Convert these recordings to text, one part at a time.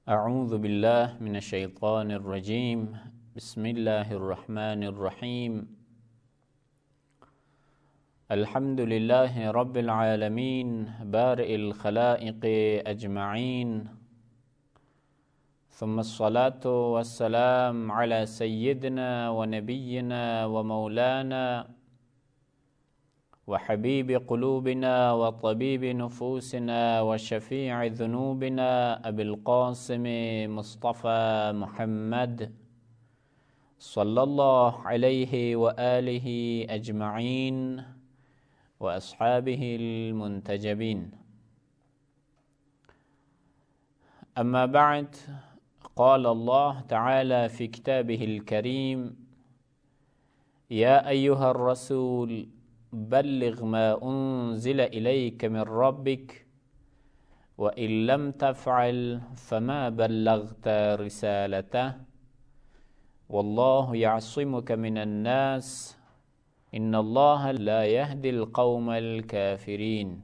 أعوذ بالله من الشيطان الرجيم بسم الله الرحمن الرحيم الحمد لله رب العالمين بارئ الخلائق أجمعين ثم الصلاة والسلام على سيدنا ونبينا ومولانا وحبيب قلوبنا وطبيب نفوسنا وشفيع ذنوبنا أبي القاسم مصطفى محمد صلى الله عليه وآله أجمعين وأصحابه المنتجبين. أما بعد، قال الله تعالى في كتابه الكريم: يا أيها الرسول بلغ ما أنزل إليك من ربك وإن لم تفعل فما بلغت رسالته والله يعصمك من الناس إن الله لا يهدي القوم الكافرين.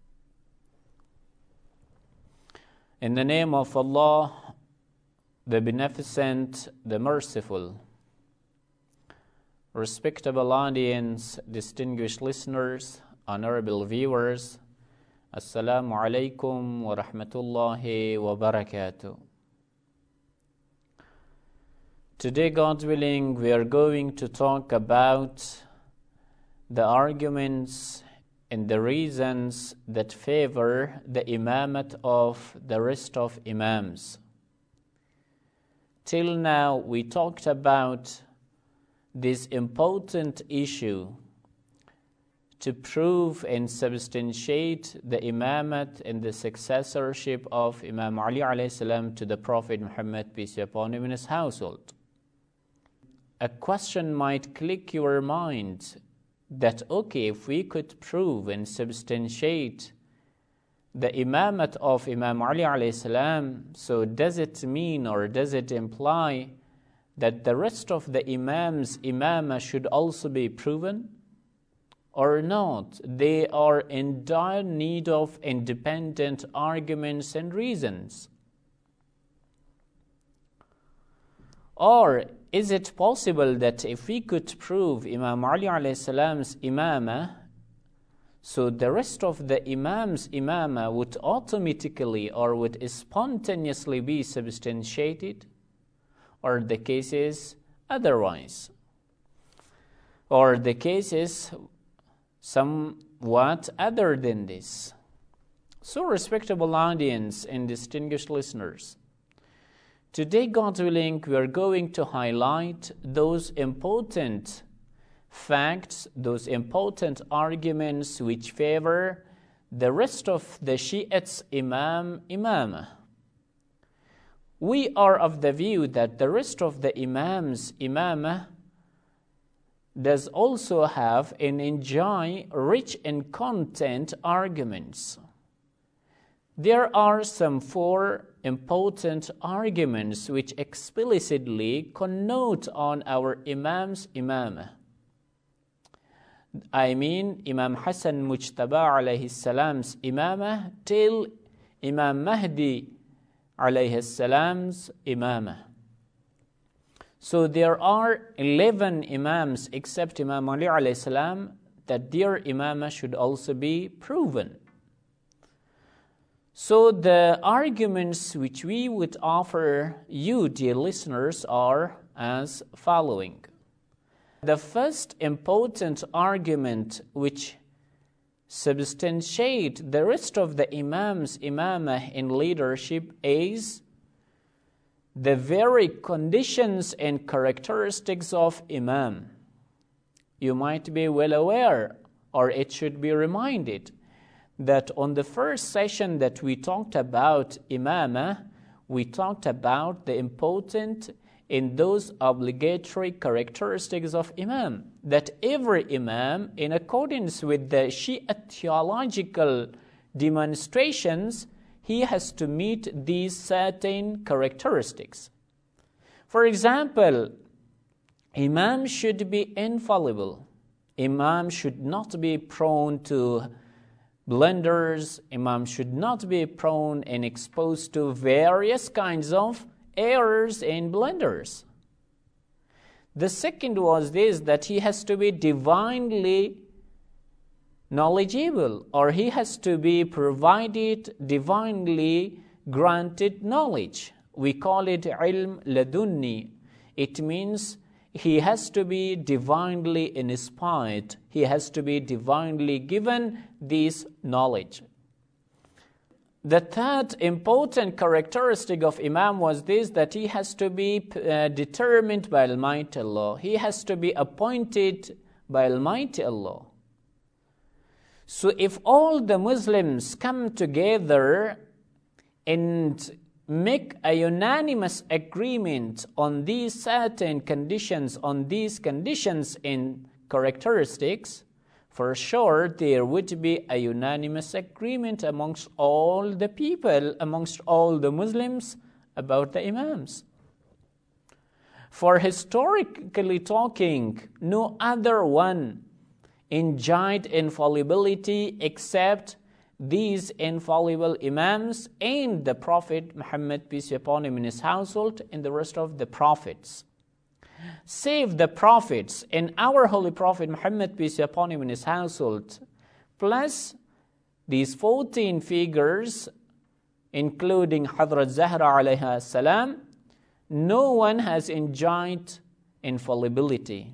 In the name of Allah, the Beneficent, the Merciful. Respectable audience, distinguished listeners, honorable viewers, Assalamu alaikum wa rahmatullahi wa barakatuh. Today, God willing, we are going to talk about the arguments and the reasons that favor the imamat of the rest of imams. Till now, we talked about this important issue to prove and substantiate the imamat and the successorship of Imam Ali alayhi salam to the Prophet Muhammad, peace be upon him, in his household. A question might click your mind that, okay, if we could prove and substantiate the imamat of Imam Ali alayhi salam, so does it mean or does it imply that the rest of the imams' imamah should also be proven or not? They are in dire need of independent arguments and reasons. Or is it possible that if we could prove Imam Ali alayhi salam's imamah, so the rest of the imams' imamah would automatically or would spontaneously be substantiated? Or the case is otherwise? Or the case is somewhat other than this? So, respectable audience and distinguished listeners, today, God willing, we are going to highlight those important facts, those important arguments which favor the rest of the Shi'ites imamah. We are of the view that the rest of the imams' imamah does also have and enjoy rich in content arguments. There are some 4 important arguments which explicitly connote on our imams' imamah. I mean Imam Hassan Mujtaba alayhi salam's imamah till Imam Mahdi alayhi salam's imamah. So there are 11 imams except Imam Ali alayhi salam that their imamah should also be proven. So the arguments which we would offer you, dear listeners, are as following. The first important argument which substantiate the rest of the imams' imamah in leadership is the very conditions and characteristics of imam. You might be well aware, or it should be reminded, that on the first session that we talked about imamah, we talked about the important in those obligatory characteristics of imam, that every imam, in accordance with the Shia theological demonstrations, he has to meet these certain characteristics. For example, imam should be infallible. Imam should not be prone to blunders. Imam should not be prone and exposed to various kinds of errors and blunders. The second was this, that he has to be divinely knowledgeable, or he has to be provided divinely granted knowledge. We call it ilm ladunni. It means he has to be divinely inspired. He has to be divinely given this knowledge. The third important characteristic of Imam was this, that he has to be determined by Almighty Allah. He has to be appointed by Almighty Allah. So if all the Muslims come together and make a unanimous agreement on these certain conditions, on these conditions and characteristics, for sure there would be a unanimous agreement amongst all the people, amongst all the Muslims about the Imams. For historically talking, no other one enjoyed infallibility except these infallible Imams and the Prophet Muhammad, peace be upon him, in his household, and the rest of the prophets. Save the prophets and our Holy Prophet Muhammad, peace be upon him, in his household, plus these 14 figures, including Hazrat Zahra alayha salam, no one has enjoyed infallibility.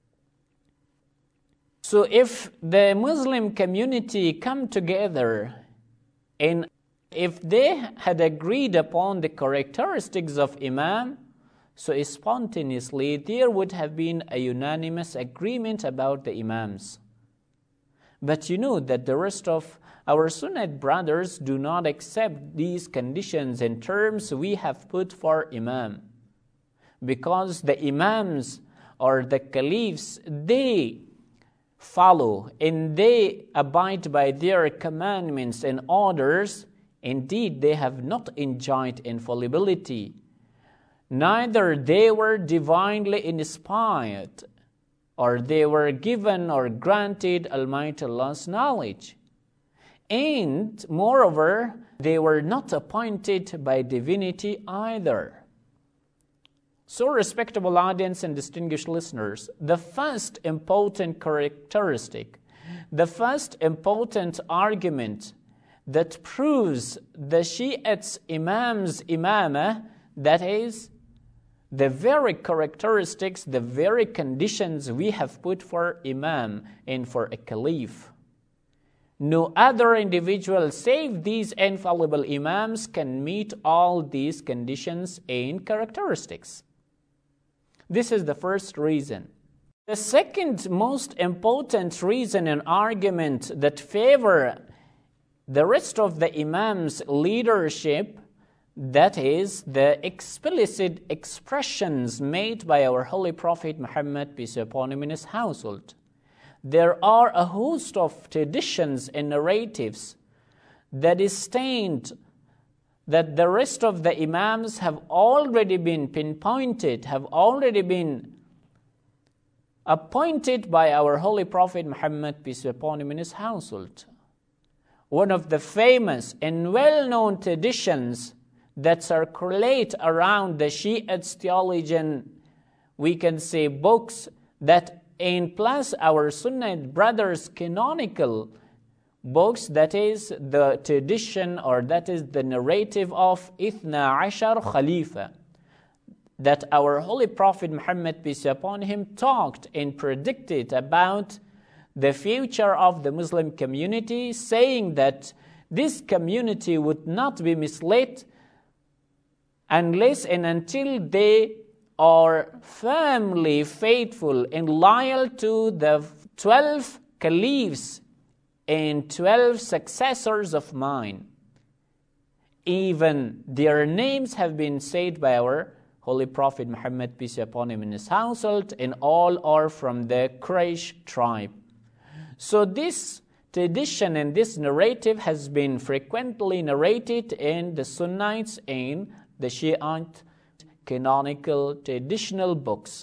So if the Muslim community come together and if they had agreed upon the characteristics of Imam, so spontaneously there would have been a unanimous agreement about the Imams. But you know that the rest of our Sunnite brothers do not accept these conditions and terms we have put for Imam. Because the Imams or the Caliphs, they follow and they abide by their commandments and orders. Indeed, they have not enjoyed infallibility. Neither they were divinely inspired, or they were given or granted Almighty Allah's knowledge. And moreover, they were not appointed by divinity either. So, respectable audience and distinguished listeners, the first important characteristic, the first important argument that proves the Shi'ites Imam's imamah, that is, the very characteristics, the very conditions we have put for Imam and for a Caliph. No other individual save these infallible Imams can meet all these conditions and characteristics. This is the first reason. The second most important reason and argument that favor the rest of the Imam's leadership, that is the explicit expressions made by our Holy Prophet Muhammad, peace be upon him, in his household. There are a host of traditions and narratives that is stained that the rest of the Imams have already been pinpointed, have already been appointed by our Holy Prophet Muhammad, peace be upon him, in his household. One of the famous and well-known traditions that circulate around the Shiites theologian, we can say books, that and plus our Sunnite brothers' canonical books, that is the tradition or that is the narrative of Ithna Ashar Khalifa, that our Holy Prophet Muhammad, peace be upon him, talked and predicted about the future of the Muslim community, saying that this community would not be misled unless and until they are firmly faithful and loyal to the 12 caliphs and 12 successors of mine. Even their names have been said by our Holy Prophet Muhammad, peace be upon him, in his household, and all are from the Quraysh tribe. So this tradition and this narrative has been frequently narrated in the Sunnites and the Shiite canonical traditional books.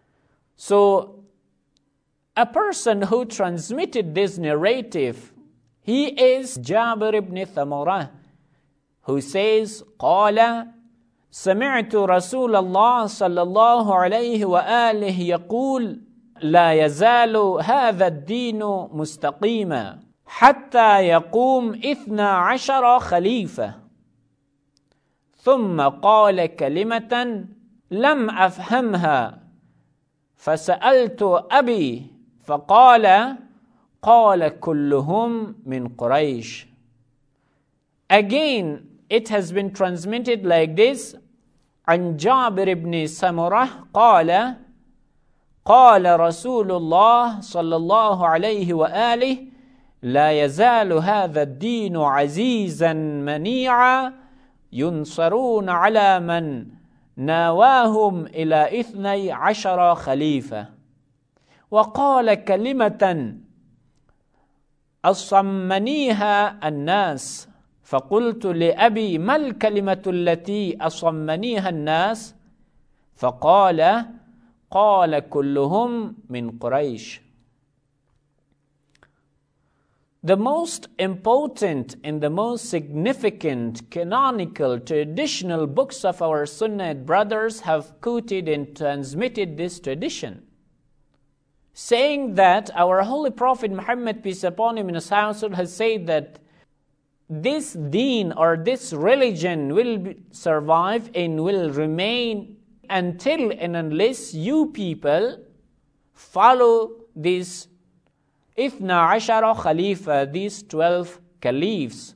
So a person who transmitted this narrative He is Jabir ibn Thamurah, who says, قال سمعت رسول الله صلى الله عليه وآله يقول لا يزال هذا الدين مستقيما حتى يقوم 12 خليفة. ثم قال كلمة لم أفهمها فسألت أبي فقال قال كلهم من قريش. Again, it has been transmitted like this. عن جابر بن سمرة قال قال رسول الله صلى الله عليه وآله لا يزال هذا الدين عزيزا منيعا ينصرون على من ناواهم إلى 12 خليفة. وقال كلمة أصمنيها الناس فقلت لأبي ما الكلمة التي أصمنيها الناس؟ فقال قال كلهم من قريش. The most important and the most significant canonical traditional books of our Sunnite brothers have quoted and transmitted this tradition, saying that our Holy Prophet Muhammad, peace upon him, in his household has said that this deen or this religion will survive and will remain until and unless you people follow this Ithna Ashara Khalifa, these 12 caliphs.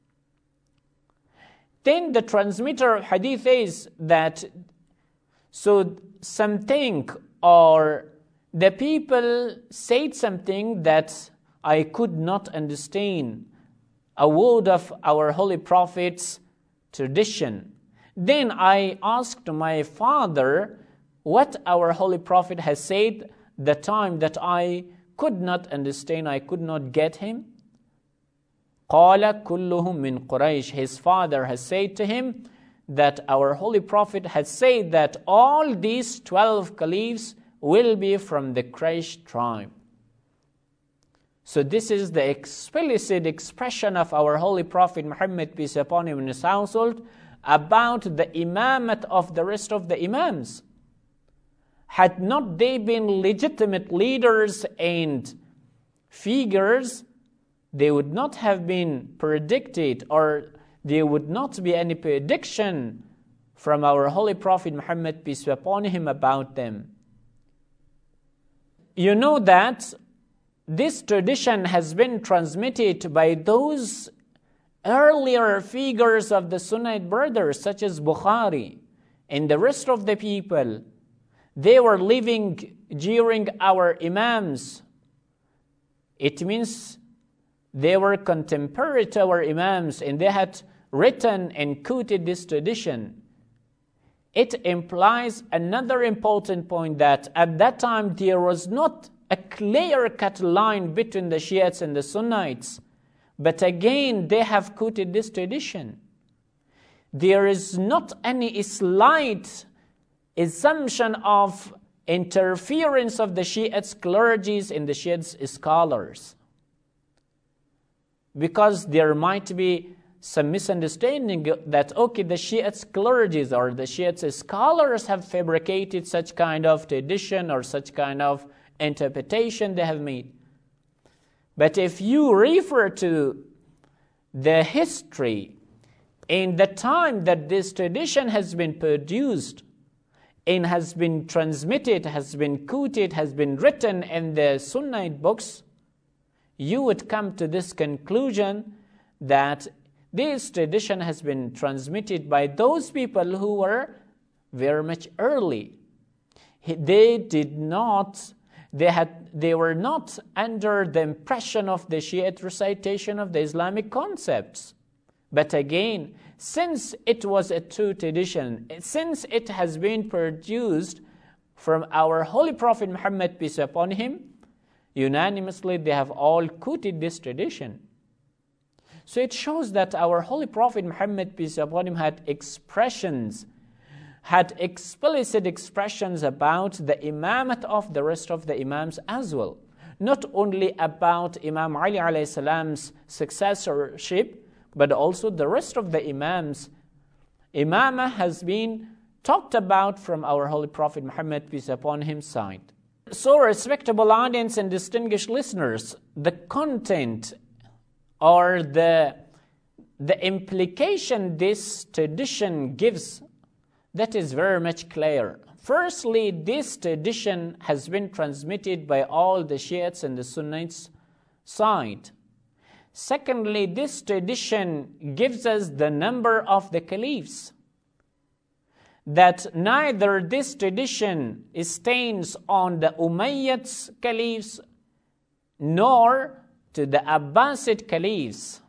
Then the transmitter of hadith is that so something or the people said something that I could not understand, a word of our Holy Prophet's tradition. Then I asked my father what our Holy Prophet has said the time that I could not understand, I could not get him. قَالَ كُلُّهُمْ مِنْ قُرَيْشٍ. His father has said to him that our Holy Prophet has said that all these 12 caliphs will be from the Quraysh tribe. So this is the explicit expression of our Holy Prophet Muhammad, peace upon him, and his household about the imamat of the rest of the imams. Had not they been legitimate leaders and figures, they would not have been predicted, or there would not be any prediction from our Holy Prophet Muhammad, peace be upon him, about them. You know that this tradition has been transmitted by those earlier figures of the Sunnite brothers, such as Bukhari and the rest of the people. They were living during our imams. It means they were contemporary to our imams and they had written and quoted this tradition. It implies another important point, that at that time there was not a clear-cut line between the Shiites and the Sunnites. But again, they have quoted this tradition. There is not any slight assumption of interference of the Shiites clergies and the Shiites scholars, because there might be some misunderstanding that, okay, the Shiites clergies or the Shiites scholars have fabricated such kind of tradition or such kind of interpretation they have made. But if you refer to the history in the time that this tradition has been produced and has been transmitted, has been quoted, has been written in the Sunnite books, you would come to this conclusion that this tradition has been transmitted by those people who were very much early. They were not under the impression of the Shiite recitation of the Islamic concepts. But again, since it was a true tradition, since it has been produced from our Holy Prophet Muhammad, peace upon him, unanimously they have all quoted this tradition. So it shows that our Holy Prophet Muhammad, peace upon him, had explicit expressions about the imamat of the rest of the imams as well. not only about Imam Ali alayhi salam's successorship, but also the rest of the Imams. Imamah has been talked about from our Holy Prophet Muhammad, peace upon him, side. So, respectable audience and distinguished listeners, the content or the implication this tradition gives, that is very much clear. Firstly, this tradition has been transmitted by all the Shiites and the Sunnites side. Secondly, this tradition gives us the number of the caliphs, that neither this tradition stands on the Umayyad caliphs nor to the Abbasid caliphs.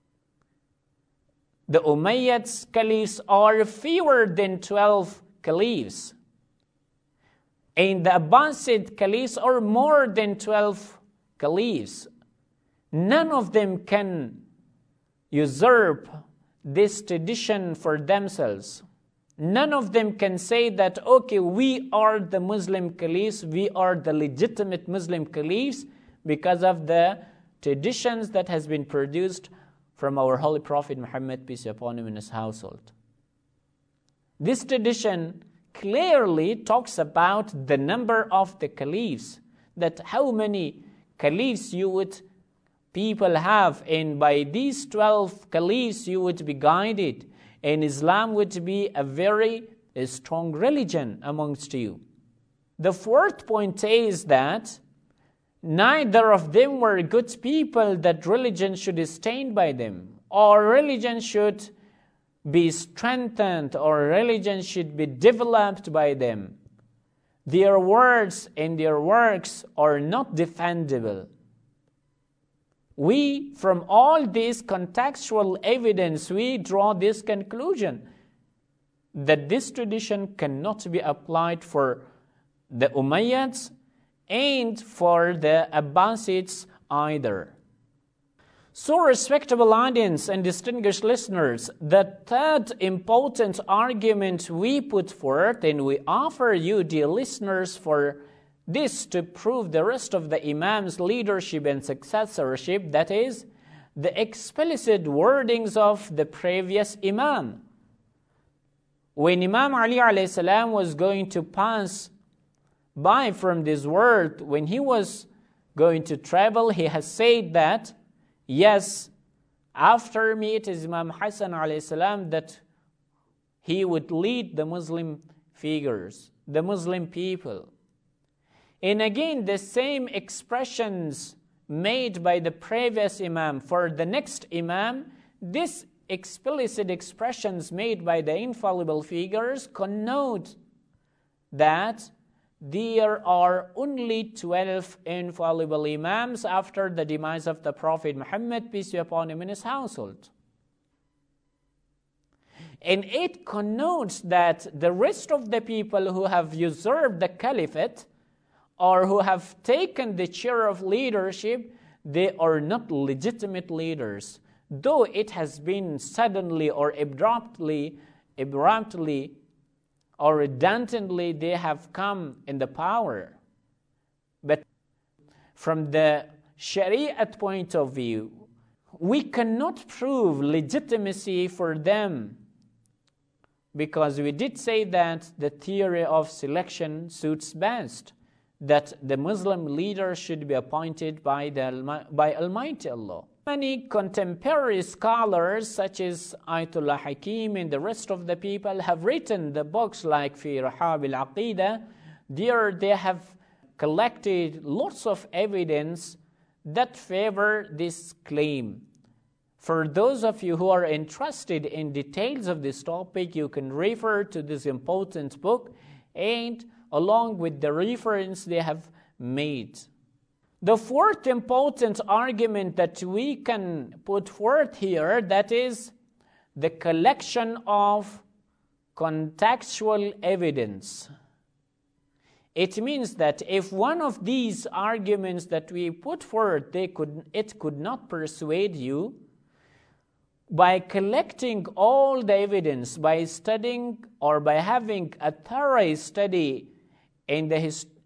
The Umayyad caliphs are fewer than 12 caliphs, and the Abbasid caliphs are more than 12 caliphs. None of them can usurp this tradition for themselves. None of them can say that, okay, we are the Muslim caliphs, we are the legitimate Muslim caliphs because of the traditions that has been produced from our Holy Prophet Muhammad, peace upon him, and his household. This tradition clearly talks about the number of the caliphs, that how many caliphs people have, and by these 12 caliphs you would be guided, and Islam would be a very strong religion amongst you. The fourth point is that neither of them were good people that religion should be stained by them, or religion should be strengthened, or religion should be developed by them. Their words and their works are not defendable. We, from all this contextual evidence, we draw this conclusion that this tradition cannot be applied for the Umayyads and for the Abbasids either. So, respectable audience and distinguished listeners, the third important argument we put forth and we offer you, dear listeners, for this to prove the rest of the Imam's leadership and successorship, that is, the explicit wordings of the previous Imam. When Imam Ali alayhi salam was going to pass by from this world, when he was going to travel, he has said that, yes, after me it is Imam Hassan alayhi salam that he would lead the Muslim figures, the Muslim people. And again, the same expressions made by the previous Imam for the next Imam, these explicit expressions made by the infallible figures connote that there are only 12 infallible Imams after the demise of the Prophet Muhammad, peace be upon him, and his household. And it connotes that the rest of the people who have usurped the caliphate or who have taken the chair of leadership, they are not legitimate leaders, though it has been suddenly or abruptly or redundantly they have come in the power. But from the Shariat point of view, we cannot prove legitimacy for them, because we did say that the theory of selection suits best, that the Muslim leader should be appointed by Almighty Allah. Many contemporary scholars such as Ayatollah Hakim and the rest of the people have written the books like Fi Rahab al-Aqidah. There they have collected lots of evidence that favor this claim. For those of you who are interested in details of this topic, you can refer to this important book and along with the reference they have made. The fourth important argument that we can put forth here, that is the collection of contextual evidence. It means that if one of these arguments that we put forth, it could not persuade you, by collecting all the evidence, by studying or by having a thorough study in the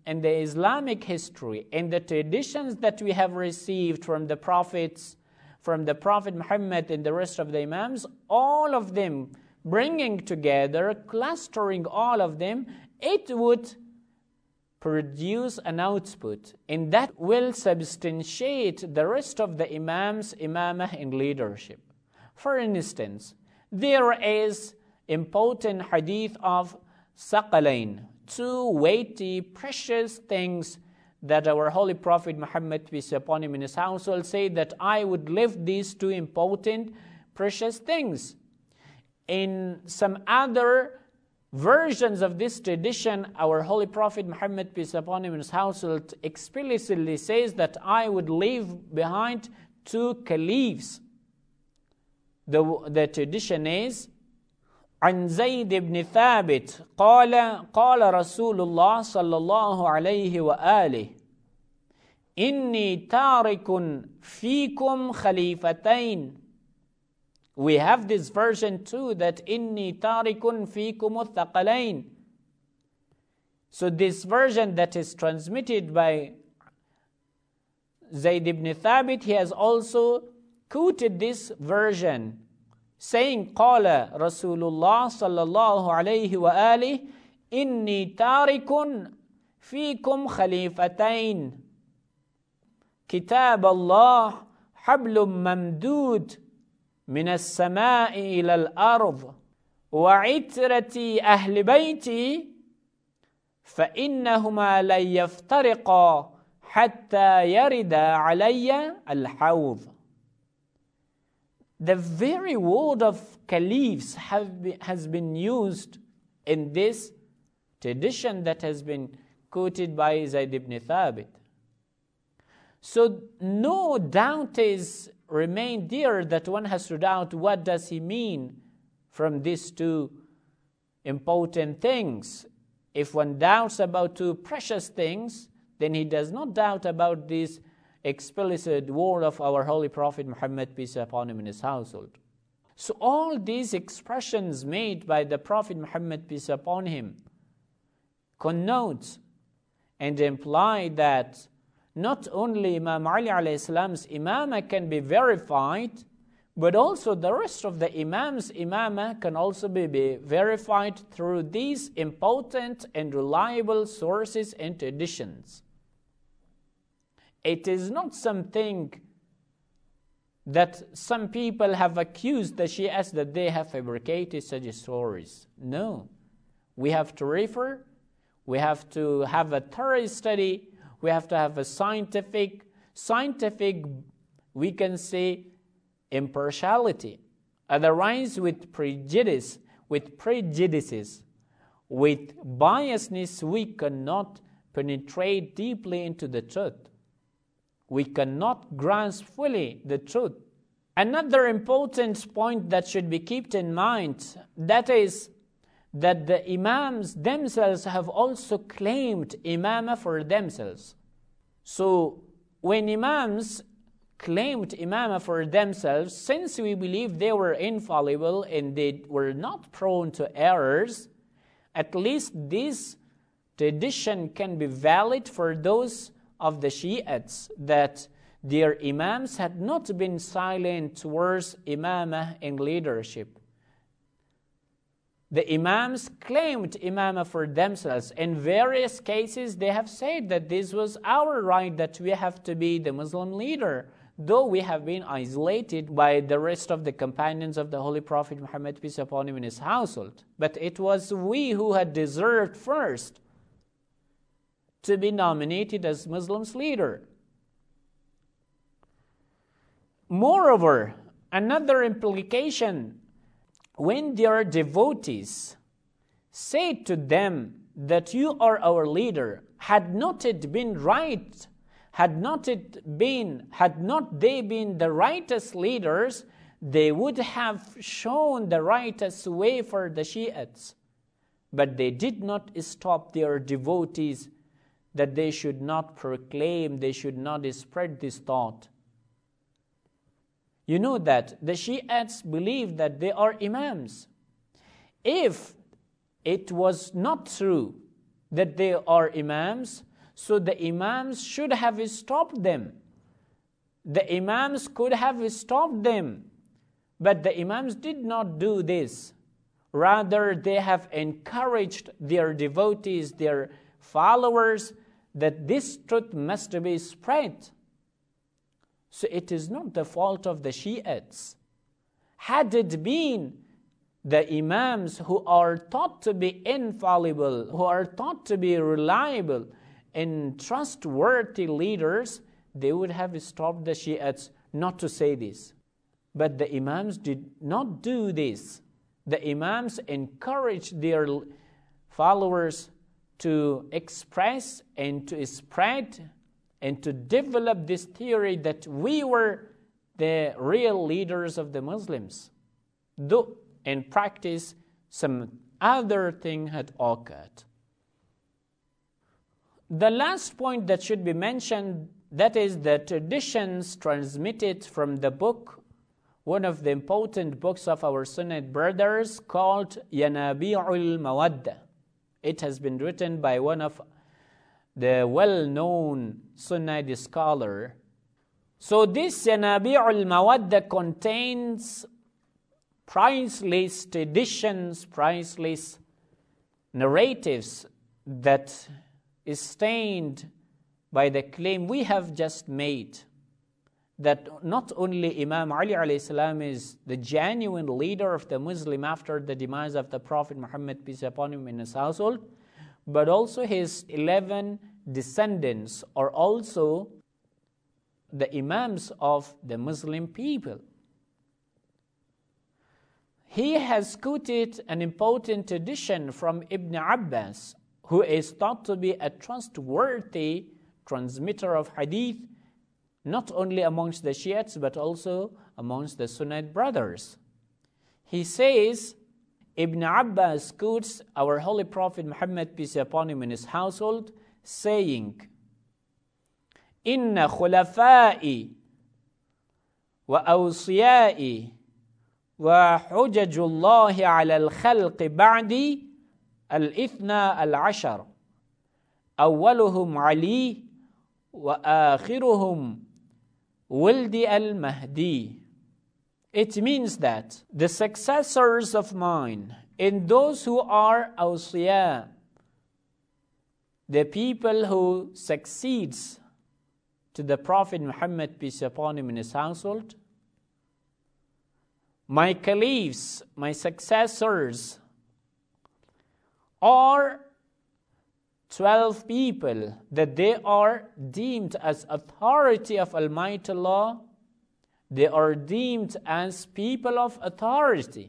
and the Islamic history and the traditions that we have received from the prophets, from the Prophet Muhammad and the rest of the Imams, all of them bringing together, clustering all of them, it would produce an output, and that will substantiate the rest of the Imams, Imamah, and leadership. For instance, there is important hadith of Saqalain, two weighty, precious things that our Holy Prophet Muhammad, peace upon him, in his household said that I would lift these two important, precious things. In some other versions of this tradition, our Holy Prophet Muhammad, peace upon him, in his household explicitly says that I would leave behind two caliphs. The tradition is عن زيد بن ثابت قال رسول الله صلى الله عليه وآله إني تارك فيكم خليفتين. We have this version too, that إني تارك فيكم الثقلين. So this version that is transmitted by Zayd ibn Thabit, he has also quoted this version, saying قال رسول الله صلى الله عليه وآله إني تارك فيكم خليفتين كتاب الله حبل ممدود من السماء إلى الأرض وعترتي أهل بيتي فإنهما لن يفترقا حتى يرد علي الحوض. The very word of caliphs has been used in this tradition that has been quoted by Zayd ibn Thabit. So no doubt is remained there that one has to doubt what does he mean from these two important things. If one doubts about two precious things, then he does not doubt about this explicit word of our Holy Prophet Muhammad, peace upon him, in his household. So all these expressions made by the Prophet Muhammad, peace upon him, connote and imply that not only Imam Ali alayhi salam's imamah can be verified, but also the rest of the imams' imamah can also be verified through these important and reliable sources and traditions. It is not something that some people have accused the Shias that they have fabricated such stories. No. We have to refer, we have to have a thorough study, we have to have a scientific, we can say, impartiality. Otherwise, with prejudices, with biasness, we cannot penetrate deeply into the truth. We cannot grasp fully the truth. Another important point that should be kept in mind, that is that the imams themselves have also claimed imamah for themselves. So when imams claimed imamah for themselves, since we believe they were infallible and they were not prone to errors, at least this tradition can be valid for those of the Shiites, that their imams had not been silent towards imamah and leadership. The imams claimed imamah for themselves. In various cases, they have said that this was our right, that we have to be the Muslim leader, though we have been isolated by the rest of the companions of the Holy Prophet Muhammad, peace upon him, in his household. But it was we who had deserved first to be nominated as Muslims leader. Moreover, another implication, when their devotees said to them that you are our leader, had not it been right, had not they been the righteous leaders, they would have shown the righteous way for the Shiites. But they did not stop their devotees that they should not proclaim, they should not spread this thought. You know that the Shiites believe that they are imams. If it was not true that they are imams, So the Imams should have stopped them. The Imams could have stopped them. But the Imams did not do this. Rather, they have encouraged their devotees, their followers, that this truth must be spread. So it is not the fault of the Shiites. Had it been the Imams who are thought to be infallible, who are thought to be reliable and trustworthy leaders, they would have stopped the Shiites not to say this. But the Imams did not do this. The Imams encouraged their followers to express and to spread and to develop this theory that we were the real leaders of the Muslims. Though in practice, some other thing had occurred. The last point that should be mentioned, that is the traditions transmitted from the book, one of the important books of our Sunnite brothers, called Yanabi'ul Mawadda. It has been written by one of the well-known Sunnite scholar. So this Yanabi'ul Mawadda contains priceless traditions, priceless narratives that is stained by the claim we have just made, that not only Imam Ali alayhi salam is the genuine leader of the Muslim after the demise of the Prophet Muhammad, peace upon him, in his household, but also his 11 descendants are also the Imams of the Muslim people. He has quoted an important tradition from Ibn Abbas, who is thought to be a trustworthy transmitter of hadith, not only amongst the Shiites, but also amongst the Sunnite brothers. He says, Ibn Abbas quotes our Holy Prophet Muhammad, peace upon him, in his household, saying, Inna khulafai wa awsiyai wa hujajullahi ala al-khalqi ba'di al-ithna al-ashar. Awwaluhum Ali wa akhiruhum Wildi al-Mahdi. It means that the successors of mine and those who are awsiya, the people who succeeds to the Prophet Muhammad, peace upon him, in his household, my caliphs, my successors, are 12 people that they are deemed as authority of Almighty Allah. They are deemed as people of authority.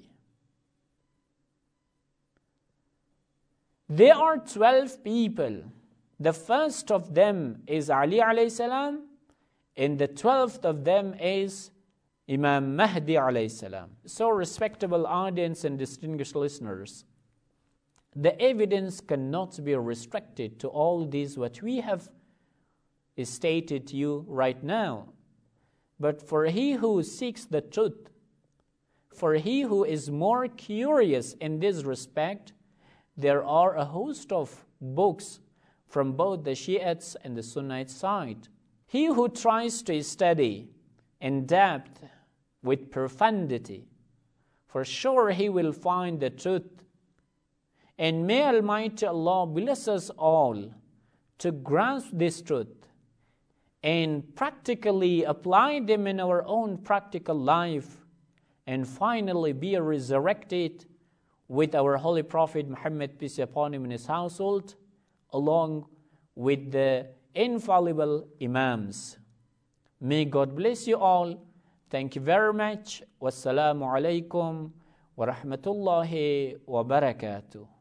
There are 12 people. The first of them is Ali alayhi salam, and the 12th of them is Imam Mahdi alayhi salam. So, respectable audience and distinguished listeners, the evidence cannot be restricted to all these what we have stated to you right now. But for he who seeks the truth, for he who is more curious in this respect, there are a host of books from both the Shiites and the Sunnite side. He who tries to study in depth with profundity, for sure he will find the truth. And may Almighty Allah bless us all to grasp this truth and practically apply them in our own practical life, and finally be resurrected with our Holy Prophet Muhammad, peace upon him, in his household, along with the infallible Imams. May God bless you all. Thank you very much. Wassalamu alaikum wa rahmatullahi wa barakatuh.